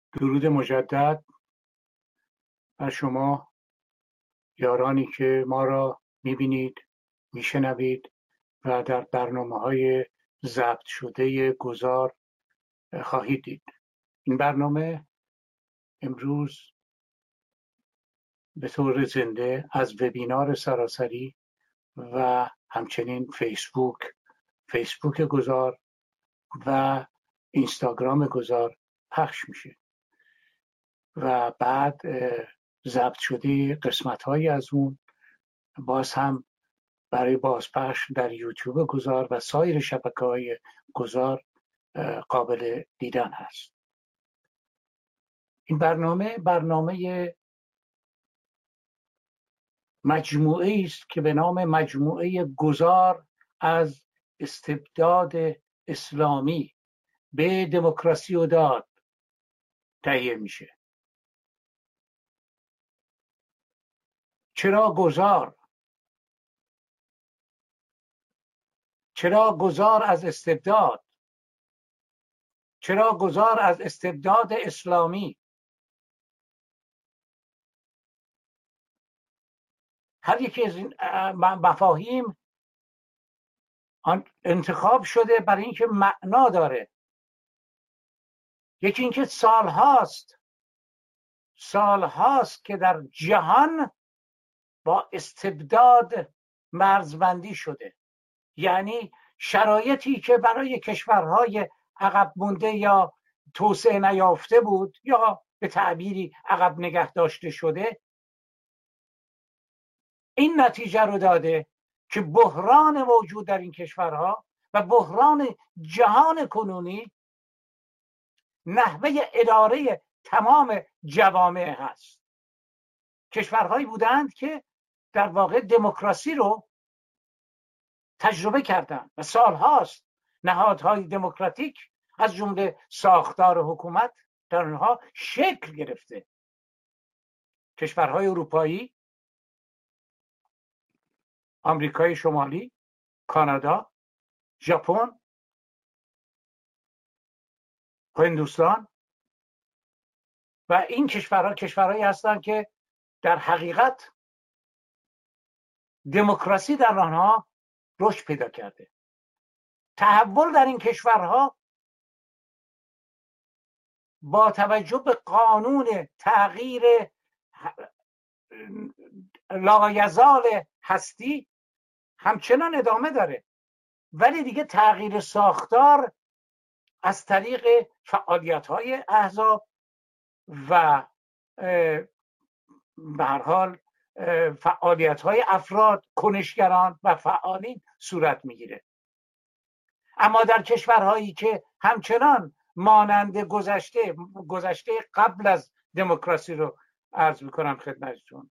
درود مجدد بر شما یارانی که ما را میبینید، میشنوید و در برنامه‌های ضبط شده گذار خواهید دید. این برنامه امروز به طور زنده از وبینار سراسری و همچنین فیسبوک گذار و اینستاگرام گذار پخش میشه و بعد ضبط شده قسمت‌هایی از اون باز هم برای بازپخش در یوتیوب گذار و سایر شبکه‌های گذار قابل دیدن هست. این برنامه مجموعه است که به نام مجموعه گذار از استبداد اسلامی به دموکراسی و داد تهیه میشه. چرا گذار؟ چرا گذار از استبداد؟ چرا گذار از استبداد اسلامی؟ هر یکی از این مفاهیم انتخاب شده برای اینکه معنا داره. یکی اینکه سالهاست که در جهان با استبداد مرزبندی شده، یعنی شرایطی که برای کشورهای عقب مونده یا توسعه نیافته بود یا به تعبیری عقب نگه داشته شده، این نتیجه رو داده که بحران موجود در این کشورها و بحران جهان کنونی نحوه اداره تمام جوامع هست. کشورهایی بودند که در واقع دموکراسی رو تجربه کردند و سالهاست نهادهای دموکراتیک از جمله ساختار حکومت در اونها شکل گرفته. کشورهای اروپایی، آمریکای شمالی، کانادا، ژاپن، هندوستان و این کشورهایی هستند که در حقیقت دموکراسی در آنها رشد پیدا کرده. تحول در این کشورها با توجه به قانون تغییر لایزال هستی همچنان ادامه داره، ولی دیگه تغییر ساختار از طریق فعالیت‌های احزاب و به هر حال فعالیت‌های افراد، کنشگران و فعالین صورت میگیره. اما در کشورهایی که همچنان مانند گذشته قبل از دموکراسی رو عرض میکنم خدمتتون،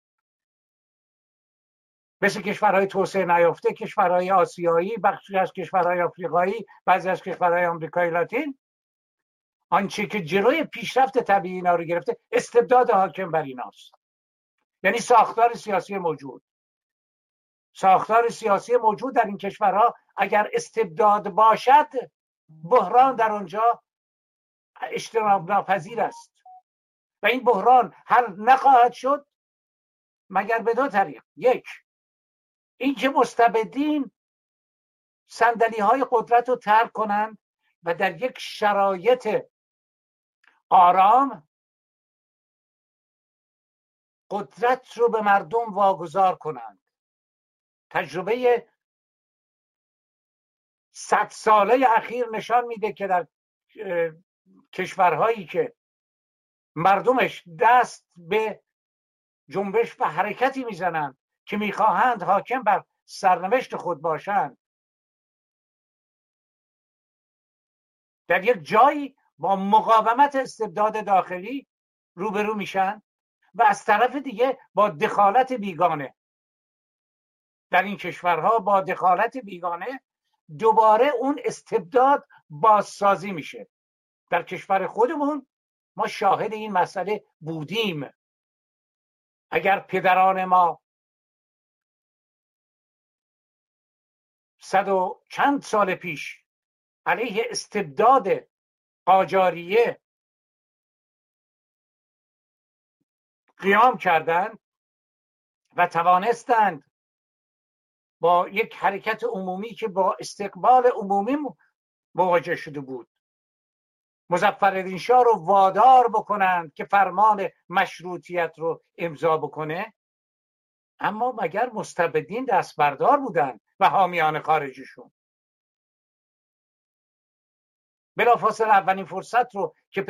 مثل کشورهای توسعه نیافته، کشورهای آسیایی، بخشی از کشورهای آفریقایی، بعضی از کشورهای آمریکای لاتین، آنچه که جلوی پیشرفت طبیعی اینا رو گرفته استبداد حاکم بر ایناست. یعنی ساختار سیاسی موجود در این کشورها اگر استبداد باشد، بحران در اونجا اجتناب ناپذیر است و این بحران حل نخواهد شد مگر به دو طریق. یک، اینکه مستبدین صندلی‌های قدرت رو ترک کنند و در یک شرایط آرام قدرت رو به مردم واگذار کنند. تجربه 100 ساله اخیر نشان میده که در کشورهایی که مردمش دست به جنبش و حرکتی میزنند که میخواهند حاکم بر سرنوشت خود باشند، در یک جایی با مقاومت استبداد داخلی روبرو میشن و از طرف دیگه با دخالت بیگانه. در این کشورها با دخالت بیگانه دوباره اون استبداد بازسازی میشه. در کشور خودمون ما شاهد این مسئله بودیم. اگر پدران ما 100 و چند سال پیش علیه استبداد قاجاریه قیام کردند و توانستند با یک حرکت عمومی که با استقبال عمومی مواجه شده بود مظفرالدین شاه رو وادار بکنند که فرمان مشروطیت رو امضا بکنه. اما مگر مستبدین دست بردار بودند و حامیان خارجیشون؟ بلافاصله اولین فرصت رو که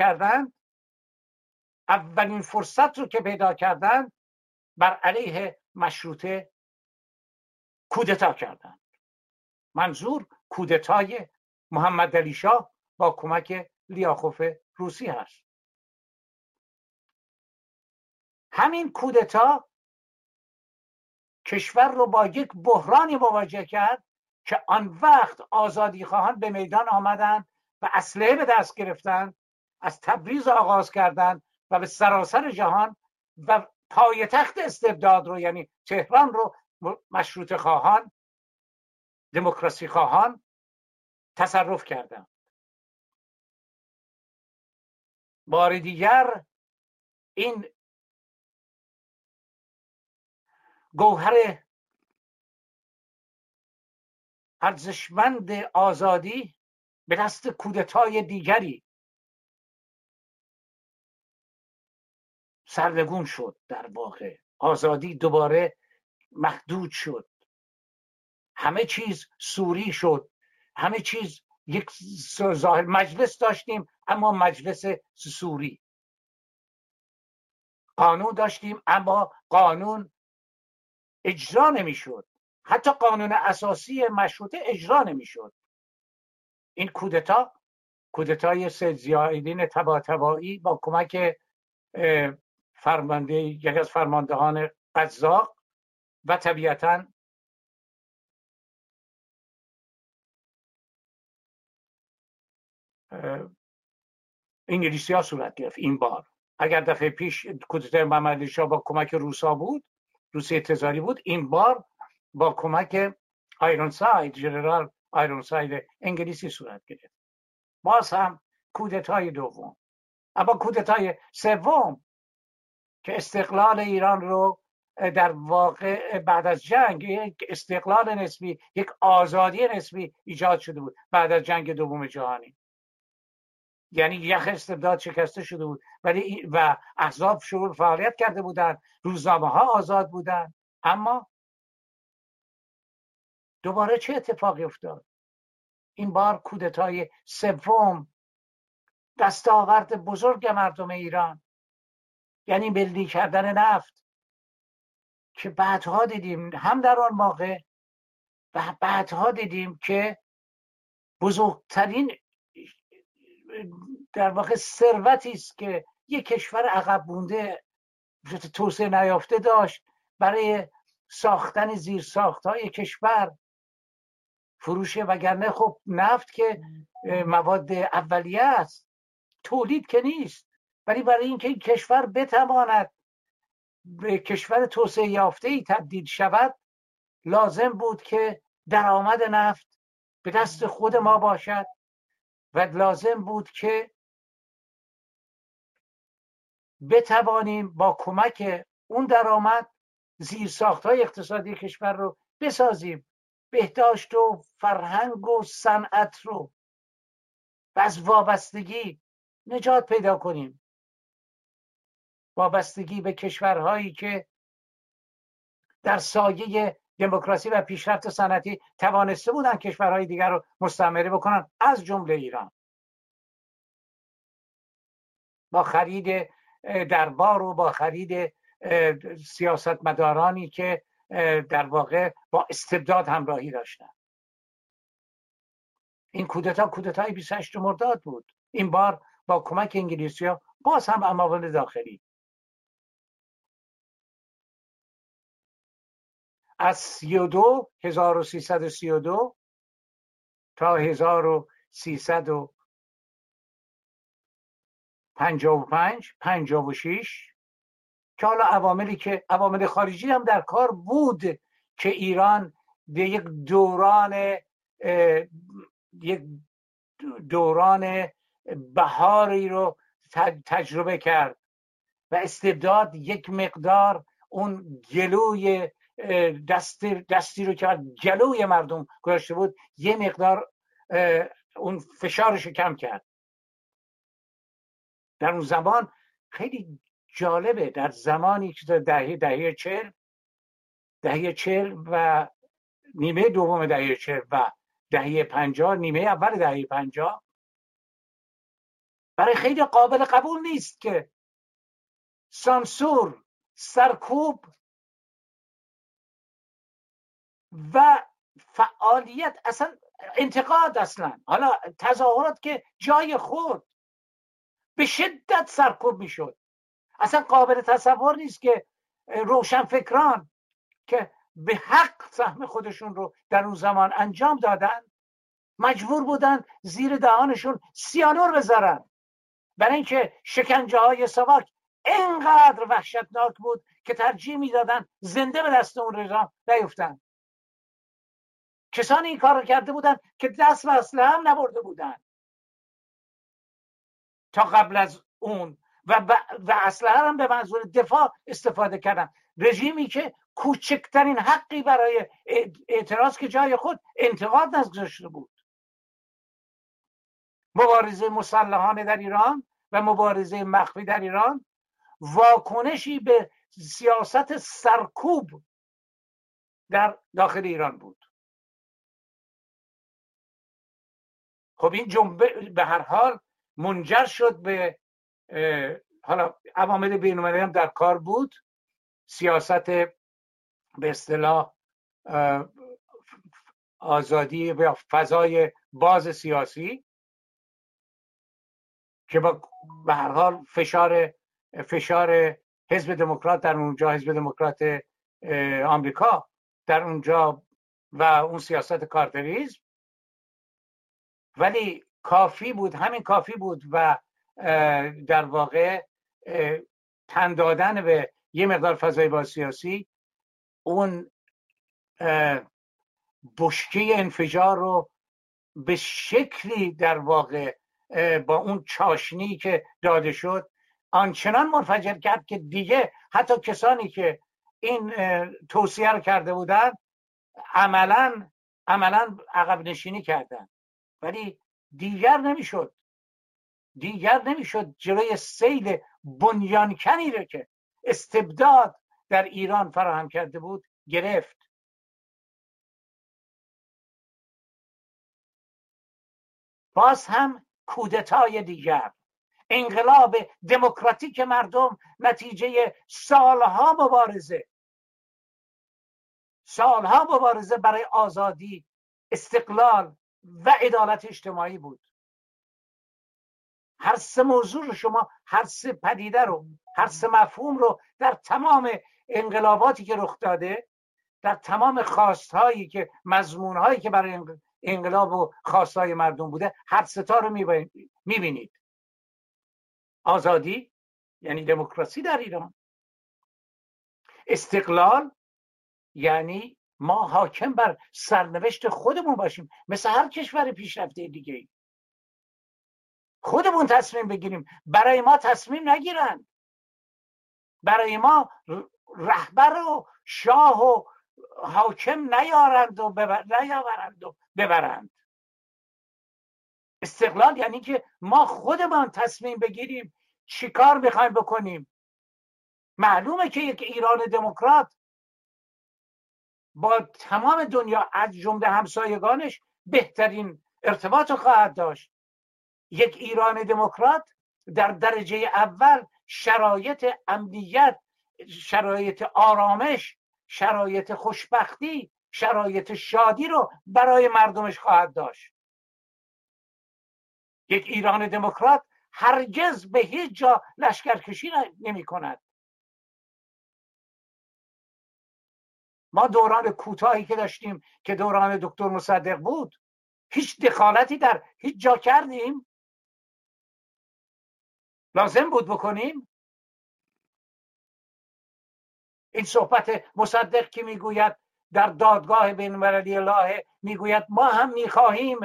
پیدا کردند بر علیه مشروطه کودتا کردند. منظور کودتای محمد علی شاه با کمک لیاخوف روسی هست. همین کودتا کشور رو با یک بحرانی مواجه کرد که آن وقت آزادی خواهان به میدان آمدند و اسلحه به دست گرفتند، از تبریز آغاز کردند و به سراسر جهان و پایتخت استبداد رو یعنی تهران رو مشروطه خواهان، دموکراسی خواهان تصرف کردند. بار دیگر این گوهر ارزشمند آزادی به دست کودتای دیگری سرنگون شد. در واقع آزادی دوباره محدود شد، همه چیز سوری شد، همه چیز یک ظاهر مجلس داشتیم اما مجلس سوری، قانون داشتیم اما قانون اجرا نمیشد، حتی قانون اساسی مشروطه اجرا نمیشد. این کودتای سید ضیاءالدین طباطبایی با کمک یکی از فرماندهان قزاق و طبیعتاً انگلیسی ها صورت گرفت. این بار اگر دفعه پیش کودتای محمد علی شاه با کمک روسا بود، روسیه تزاری بود، این بار با کمک آیرونساید، ژنرال آیرونساید انگلیسی صورت گرفت. باز هم کودتای دوم. اما کودتای سوم که استقلال ایران رو در واقع بعد از جنگ یک استقلال نسبی، یک آزادی نسبی ایجاد شده بود بعد از جنگ دوم جهانی. یعنی یخ استبداد شکسته شده بود و احزاب شروع فعالیت کرده بودند، روزنامه ها آزاد بودند. اما دوباره چه اتفاقی افتاد؟ این بار کودتای سوم دستاورد بزرگ مردم ایران، یعنی ملی کردن نفت، که بعدها دیدیم هم در آن موقع و بعدها دیدیم که بزرگترین در واقع ثروتی است که یک کشور عقب مونده توسعه نیافته داشت برای ساختن زیرساخت‌های کشور فروشه. وگرنه خب نفت که مواد اولیه است، تولید که نیست، ولی برای اینکه این کشور بتواند به کشور توسعه یافته‌ای تبدیل شود لازم بود که درآمد نفت به دست خود ما باشد و لازم بود که بتوانیم با کمک اون درآمد زیرساخت‌های اقتصادی کشور رو بسازیم، بهداشت و فرهنگ و صنعت رو، و از وابستگی نجات پیدا کنیم. وابستگی به کشورهایی که در سایه دموکراسی و پیشرفت صنعتی توانسته بودن کشورهای دیگر رو مستعمره بکنن، از جمله ایران. با خرید دربار و با خرید سیاستمدارانی که در واقع با استبداد همراهی داشتن. این کودتای 28 مرداد بود. این بار با کمک انگلیسی‌ها باز هم عوامل داخلی. از 1332 تا 1355 56 که حالا عوامل خارجی هم در کار بود که ایران به یک دوران بهاری رو تجربه کرد و استبداد یک مقدار اون گلوی دستی رو که گلوی مردم گذاشته بود یه مقدار اون فشارش رو کم کرد. در اون زمان خیلی جالبه، در زمانی که دهه چهل و نیمه دوم دهه چهل و دهه 50، نیمه اول دهه 50، برای خیلی قابل قبول نیست که سانسور، سرکوب و فعالیت، اصلا انتقاد، اصلا حالا تظاهرات که جای خود به شدت سرکوب میشد. اصلا قابل تصور نیست که روشنفکران که به حق سهم خودشون رو در اون زمان انجام دادن مجبور بودن زیر دهانشون سیانور بذارن، برای اینکه شکنجه های ساواک اینقدر وحشتناک بود که ترجیح میدادن زنده به دست اون رژیم نیفتن. کسانی این کار رو کرده بودن که دست به اسلحه هم نبرده بودن تا قبل از اون و اسلحه هم به منظور دفاع استفاده کردن. رژیمی که کوچکترین حقی برای اعتراض که جای خود انتقاد نگذاشته بود. مبارزه مسلحانه در ایران و مبارزه مخفی در ایران واکنشی به سیاست سرکوب در داخل ایران بود. خب این جنبه به هر حال منجر شد به حالا عوامل بین‌المللی هم در کار بود، سیاست به اصطلاح آزادی و فضای باز سیاسی که به هر حال فشار حزب دموکرات در اونجا، حزب دموکرات آمریکا در اونجا و اون سیاست کارتریزم، ولی کافی بود، همین کافی بود و در واقع تن دادن به یه مقدار فضای باز سیاسی اون بشکه انفجار رو به شکلی در واقع با اون چاشنی که داده شد آنچنان منفجر کرد که دیگه حتی کسانی که این توصیه رو کرده بودن عملاً عقب نشینی کردن، ولی دیگر نمیشد جلوی سیل بنیانکنی رو که استبداد در ایران فراهم کرده بود گرفت. باز هم کودتای دیگر، انقلاب دموکراتیک مردم نتیجه سالها مبارزه برای آزادی، استقلال و عدالت اجتماعی بود. هر سه موضوع رو شما، هر سه پدیده رو، هر سه مفهوم رو در تمام انقلاباتی که رخ داده، در تمام خواستهایی که مضمونهایی که برای انقلاب و خواستهای مردم بوده، هر سه تا رو میبینید. آزادی یعنی دموکراسی در ایران، استقلال یعنی ما حاکم بر سرنوشت خودمون باشیم، مثل هر کشور پیشرفته دیگه خودمون تصمیم بگیریم، برای ما تصمیم نگیرن، برای ما رهبر و شاه و حاکم نیارند و ببرند. استقلال یعنی که ما خودمان تصمیم بگیریم چی کار میخوایم بکنیم. معلومه که یک ایران دموکرات با تمام دنیا از جمله همسایگانش بهترین ارتباط خواهد داشت. یک ایران دموکرات در درجه اول شرایط امنیت، شرایط آرامش، شرایط خوشبختی، شرایط شادی رو برای مردمش خواهد داشت. یک ایران دموکرات هرگز به هیچ جا لشکرکشی نمی کند. ما دوران کوتاهی که داشتیم که دوران دکتر مصدق بود، هیچ دخالتی در هیچ جا کردیم؟ لازم بود بکنیم؟ این صحبت مصدق که میگوید در دادگاه بین‌المللی لاهه، میگوید ما هم میخواهیم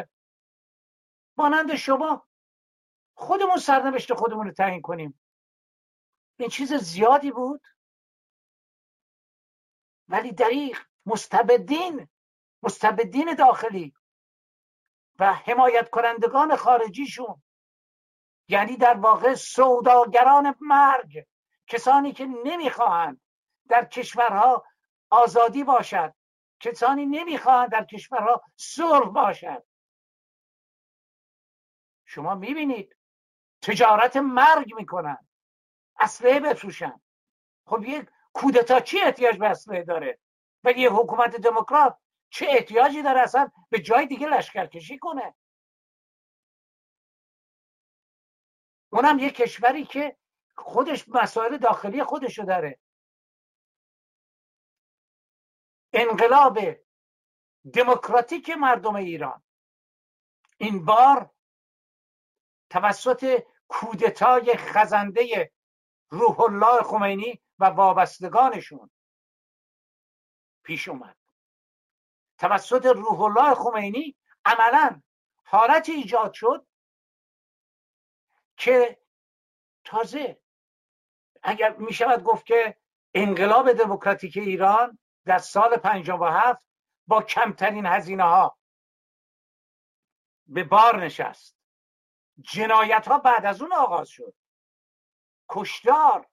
مانند شما خودمون سرنوشت خودمون رو تعیین کنیم. این چیز زیادی بود، ولی دریغ مستبدین داخلی و حمایت کنندگان خارجیشون، یعنی در واقع سوداگران مرگ، کسانی که نمیخواهند در کشورها آزادی باشد، کسانی نمیخواهند در کشورها صلح باشد. شما میبینید تجارت مرگ میکنن، اسلحه بفروشن. خب یک کودتا چی احتیاج به اسلحه داره؟ و یک حکومت دموکرات چه احتیاجی داره اصلا به جای دیگه لشکرکشی کنه؟ اونم یک کشوری که خودش مسائل داخلی خودشو داره. انقلاب دموکراتیک مردم ایران این بار توسط کودتای خزنده روح الله خمینی و وابستگانشون پیش اومد. توسط روح الله خمینی عملاً حالتی ایجاد شد که تازه اگر می شود گفت که انقلاب دموکراتیک ایران در سال 57 با کمترین هزینه ها به بار نشست. جنایت ها بعد از اون آغاز شد. کشتار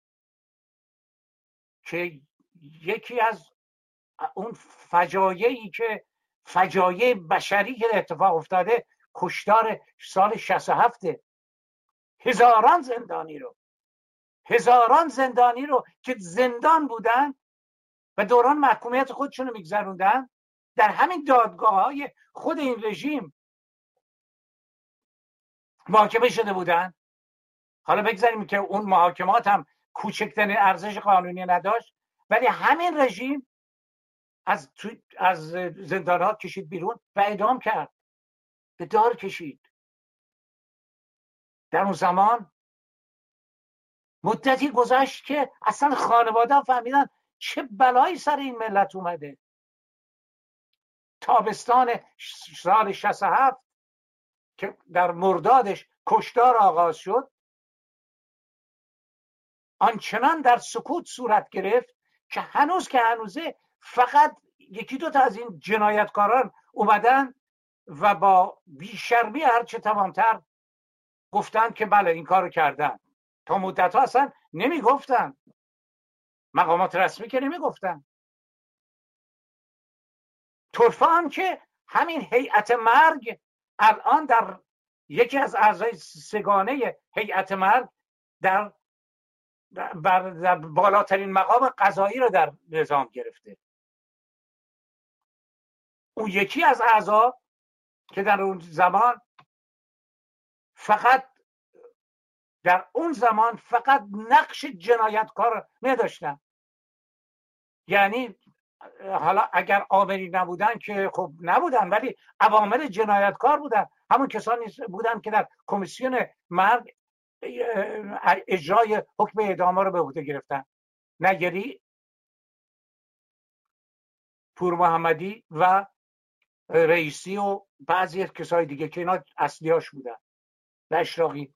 که یکی از اون فجایعی که فجایع بشری که اتفاق افتاده، کشتار سال 67 هزاران زندانی رو که زندان بودن و دوران محکومیت خودشون رو میگذروندن، در همین دادگاه‌های خود این رژیم محاکمه شده بودن. حالا بگذاریم که اون محاکمات هم کوچکترین ارزش قانونی نداشت، ولی همین رژیم از زندان‌ها کشید بیرون و اعدام کرد، به دار کشید. در اون زمان مدتی گذشت که اصلا خانواده فهمیدن چه بلایی سر این ملت اومده. تابستان سال 67 که در مردادش کشتار آغاز شد، آنچنان در سکوت صورت گرفت که هنوزه فقط یکی دو تا از این جنایتکاران اومدن و با بیشرمی هرچه تمامتر گفتن که بله این کارو کردن. تا مدت ها اصلا نمیگفتن، مقامات رسمی که نمیگفتن. طرفه هم که همین هیئت مرگ الان در یکی از اعضای سگانه هیئت مرگ در بالاترین مقام قضایی رو در نظام گرفته. اون یکی از اعضا که در اون زمان فقط نقش جنایتکار نداشتن. یعنی حالا اگر آمری نبودن که خب نبودن، ولی عوامل جنایتکار بودن. همون کسانی بودن که در کمیسیون مرگ اجرای حکم اعدام رو به عهده گرفتن. نگری، پور محمدی و رئیسی و بعضی از کسای دیگه که اینا اصلیاش بودن و اشراقی.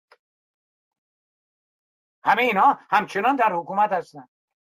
همه اینا همچنان در حکومت هستن.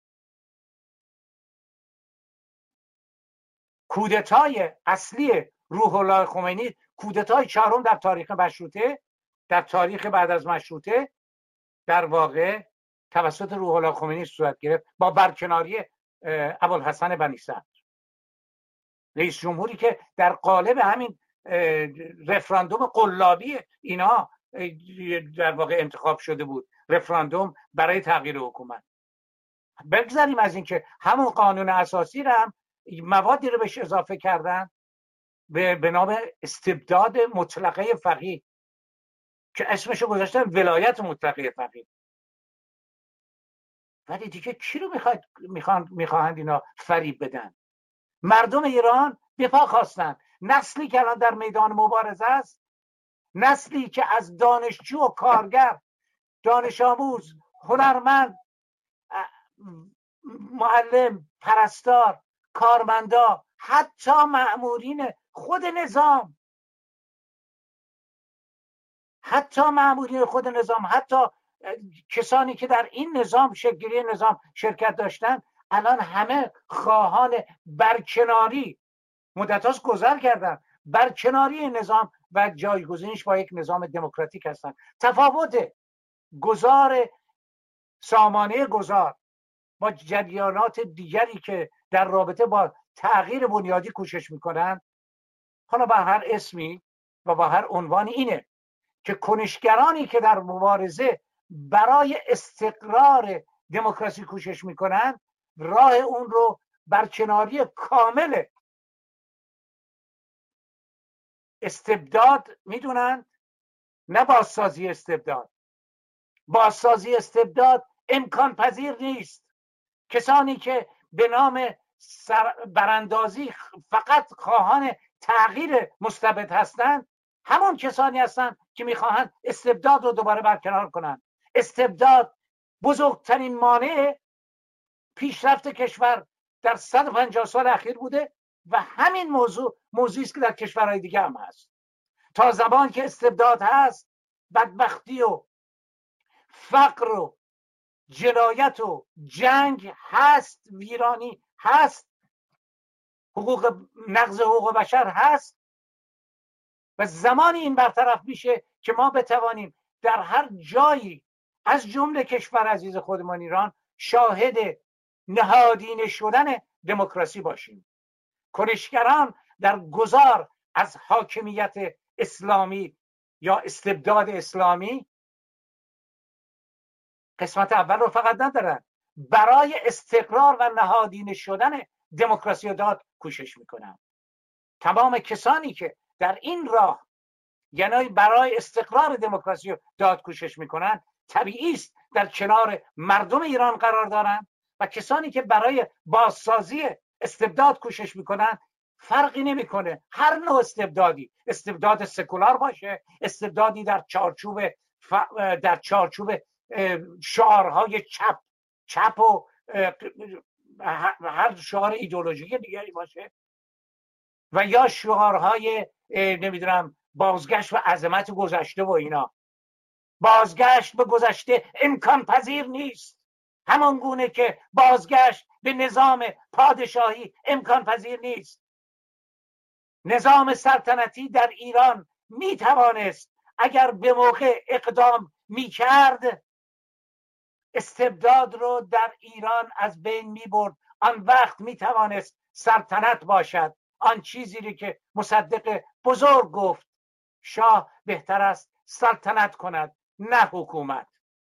کودتای اصلی روح الله خمینی، کودتای چهارم در تاریخ مشروطه، در تاریخ بعد از مشروطه، در واقع توسط روح الله خمینی صورت گرفت با برکناری ابوالحسن بنی صدر، رئیس جمهوری که در قالب همین رفراندوم قلابی اینا در واقع انتخاب شده بود، رفراندوم برای تغییر حکومت. بگذاریم از اینکه همون قانون اساسی رو هم موادی رو بهش اضافه کردن به نام استبداد مطلقه فقیه که اسمشو گذاشتن ولایت مطلقه فقیه. ولی دیگه کی رو میخواهند اینا فریب بدن؟ مردم ایران به پا خواستن. نسلی که الان در میدان مبارزه است، نسلی که از دانشجو و کارگر، دانش آموز، هنرمند، معلم، پرستار، کارمندا، حتی مأمورین خود نظام، حتی کسانی که در این نظام شکل‌گیری نظام شرکت داشتن الان همه خواهان برکناری مدت‌هاست گذر کردن برکناری این نظام و جایگزینش با یک نظام دموکراتیک هستن. تفاوت گذار سامانه گذار با جریانات دیگری که در رابطه با تغییر بنیادی کوشش میکنن، حالا با هر اسمی و با هر عنوانی، اینه که کنشگرانی که در مبارزه برای استقرار دموکراسی کوشش میکنن راه اون رو برکناری کامل استبداد میدونن، نه بازسازی استبداد. بازسازی استبداد امکان پذیر نیست. کسانی که به نام براندازی فقط خواهان تغییر مستبد هستند همون کسانی هستند که میخواهند استبداد رو دوباره برقرار کنند. استبداد بزرگترین مانع پیشرفت کشور در 150 سال اخیر بوده و همین موضوعی است که در کشورهای دیگه هم هست. تا زمان که استبداد هست، بدبختی و فقر و جنایت و جنگ هست، ویرانی هست، نقض حقوق بشر هست و زمانی این برطرف میشه که ما بتوانیم در هر جایی از جمله کشور عزیز خودمان ایران شاهد نهادینه شدن دموکراسی باشیم. کنشگران در گذار از حاکمیت اسلامی یا استبداد اسلامی قسمت اول رو فقط ندارن، برای استقرار و نهادینه شدن دموکراسی و داد کوشش میکنن. تمام کسانی که در این راه یعنی برای استقرار دموکراسی و داد کوشش میکنن طبیعی است در کنار مردم ایران قرار دارن و کسانی که برای بازسازی استبداد کوشش میکنن فرقی نمیکنه. هر نوع استبدادی، استبداد سکولار باشه، استبدادی در چارچوب شعارهای چپ و هر شعار ایدئولوژیک دیگری باشه و یا شعارهای نمیدونم بازگشت و عظمت گذشته و اینا. بازگشت به گذشته امکان پذیر نیست، همان گونه که بازگشت به نظام پادشاهی امکان پذیر نیست. نظام سلطنتی در ایران می توانست اگر به موقع اقدام می کرد استبداد رو در ایران از بین می برد. آن وقت می توانست سلطنت باشد، آن چیزی که مصدق بزرگ گفت، شاه بهتر است سلطنت کند نه حکومت.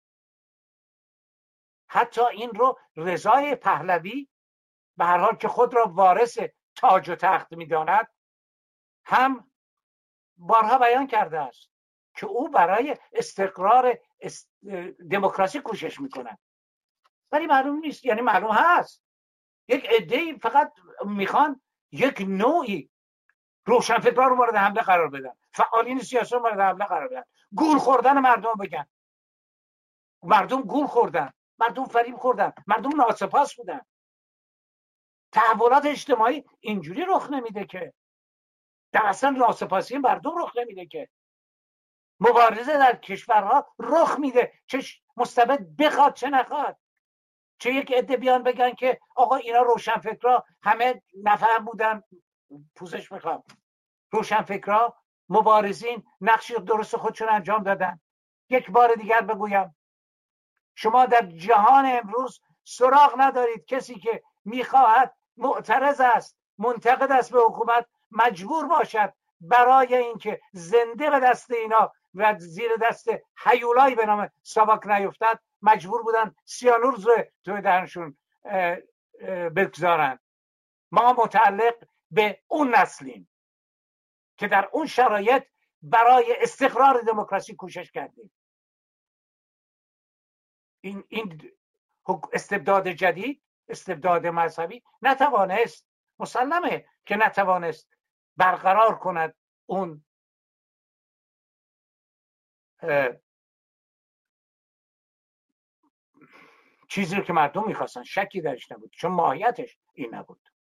حتی این رو رضای پهلوی به هر حال که خود را وارث تاج و تخت می‌داند هم بارها بیان کرده است که او برای استقرار دموکراسی کوشش می‌کند، ولی معلوم نیست، یعنی معلوم هست یک عده‌ای فقط میخوان یک نوعی روشنفکران رو مورد حمله قرار بدن، فعالین سیاسی رو مورد حمله قرار بدن، گول خوردن مردم بگن. مردم گول خوردن، مردم فریب خوردن، مردم ناسپاس بودن. تحولات اجتماعی اینجوری رخ نمیده که، در اصلا ناسپاسی مردم رخ نمیده که. مبارزه در کشورها رخ میده، چه مستبد بخواد چه نخواد. چه یک عده بیان بگن که آقا اینا روشنفکرا همه نفهم بودن، پوزش میخوام، روشنفکرا مبارزین نقشی درست خودشون انجام دادن. یک بار دیگر بگویم، شما در جهان امروز سراغ ندارید کسی که میخواهد معترض است، منتقد است به حکومت، مجبور باشد برای اینکه زنده به دست اینا و زیر دست هیولایی به نام ساواک نیفتد، مجبور بودن سیانور توی دهنشون بگذارن. ما متعلق به اون نسلیم که در اون شرایط برای استقرار دموکراسی کوشش کردیم. این استبداد جدید، استبداد مذهبی نتوانست، مسلمه که نتوانست برقرار کند اون چیزی که مردم میخواستن، شکی درش نبود، چون ماهیتش این نبود.